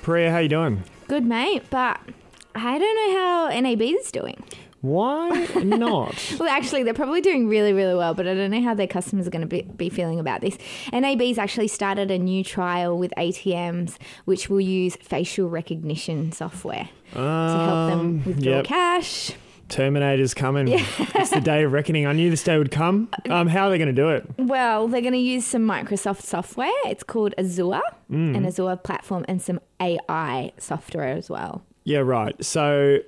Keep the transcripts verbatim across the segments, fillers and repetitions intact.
Priya, how you doing? Good, mate, but I don't know how N A B is doing. Why not? Well, actually, they're probably doing really, really well, but I don't know how their customers are going to be, be feeling about this. N A B's actually started a new trial with A T Ms, which will use facial recognition software um, to help them withdraw yep. cash. Terminator's coming. Yeah. It's the day of reckoning. I knew this day would come. Um, how are they going to do it? Well, they're going to use some Microsoft software. It's called Azure, Mm. an Azure platform, and some A I software as well. Yeah, right. So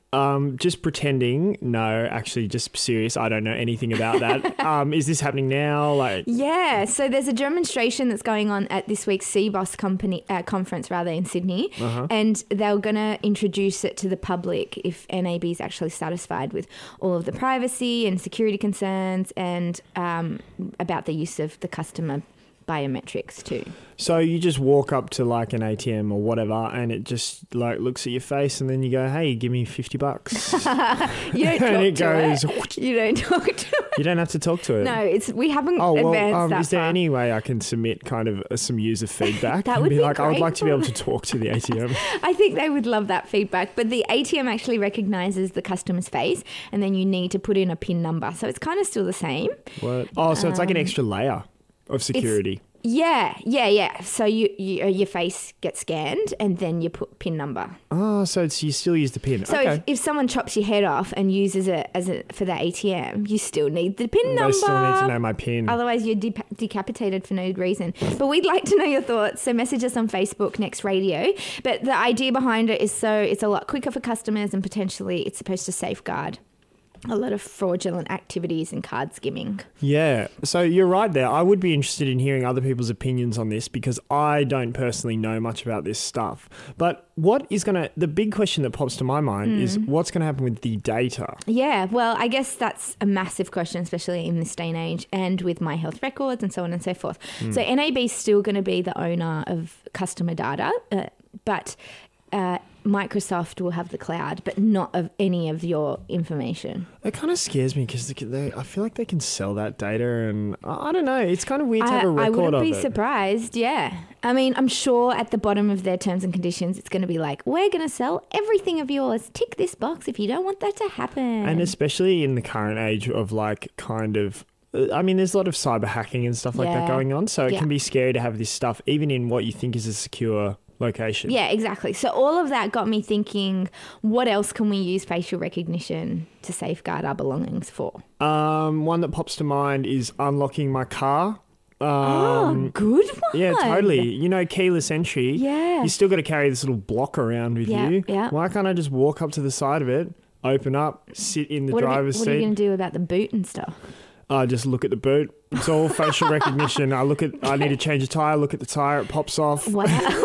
um, just pretending, no, actually just serious. I don't know anything about that. um, is this happening now? Like, Yeah, so there's a demonstration that's going on at this week's C B O S company, uh, conference rather in Sydney, Uh-huh. and they're going to introduce it to the public if N A B is actually satisfied with all of the privacy and security concerns and um, about the use of the customer biometrics too. So you just walk up to like an A T M or whatever and it just like looks at your face and then you go, hey, give me fifty bucks. You don't talk and it to goes, it. You don't talk to it. You don't have to talk to it. No, it's we haven't Oh, well, advanced um, that is there far. any way I can submit kind of uh, some user feedback? That and would be be like, I would great like to be for- able to talk to the A T M. I think they would love that feedback. But the A T M actually recognises the customer's face and then you need to put in a PIN number. So it's kind of still the same. What? Oh, so it's like an Um, extra layer of security. Yeah, yeah, yeah. So you, you uh, your face gets scanned and then you put PIN number. Oh, so it's, you still use the PIN. So okay. if, if someone chops your head off and uses it as a, for the A T M, you still need the PIN They number. still need to know my PIN. Otherwise, you're de- decapitated for no reason. But we'd like to know your thoughts. So message us on Facebook, Next Radio. But the idea behind it is so it's a lot quicker for customers and potentially it's supposed to safeguard a lot of fraudulent activities and card skimming. Yeah. So you're right there. I would be interested in hearing other people's opinions on this because I don't personally know much about this stuff. But what is going to, the big question that pops to my mind Mm. is what's going to happen with the data? Yeah, well, I guess that's a massive question, especially in this day and age, and with My Health Records and so on and so forth. So N A B is still going to be the owner of customer data, uh, but uh, Microsoft will have the cloud, but not of any of your information. It kind of scares me because they, they, I feel like they can sell that data and I I don't know. It's kind of weird to have a I, I record wouldn't of be it. surprised, yeah. I mean, I'm sure at the bottom of their terms and conditions, it's going to be like, we're going to sell everything of yours. Tick this box if you don't want that to happen. And especially in the current age of like kind of, I mean, there's a lot of cyber hacking and stuff like that Yeah. going on. So it Yeah. can be scary to have this stuff even in what you think is a secure location. Yeah, exactly. So all of that got me thinking, what else can we use facial recognition to safeguard our belongings for? Um, one that pops to mind is unlocking my car. Um, oh, good one. Yeah, totally. You know, keyless entry. Yeah. You still got to carry this little block around with Yeah, you. yeah. Why can't I just walk up to the side of it, open up, sit in the What, are, driver's you, what are you seat? going to do about the boot and stuff? I just look at the boot. It's all facial recognition. I look at. I need to change a tire. Look at the tire. It pops off. Wow.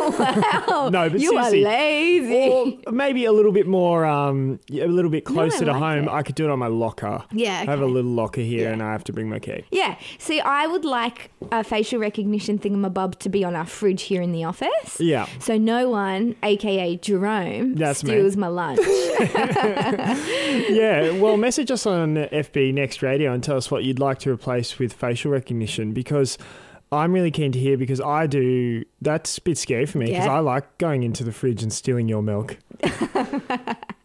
wow. No, but you seriously. are lazy. Or maybe a little bit more, um, a little bit No, I closer to like home. it. I could do it on my locker. Yeah, I have a okay. little locker here, Yeah. and I have to bring my key. Yeah. See, I would like a facial recognition thingamabob to be on our fridge here in the office. Yeah. So no one, aka Jerome, That's me. steals my lunch. Yeah, well, message us on F B Next Radio and tell us what you'd like to replace with facial recognition because I'm really keen to hear because I do. That's a bit scary for me because Yeah. I like going into the fridge and stealing your milk.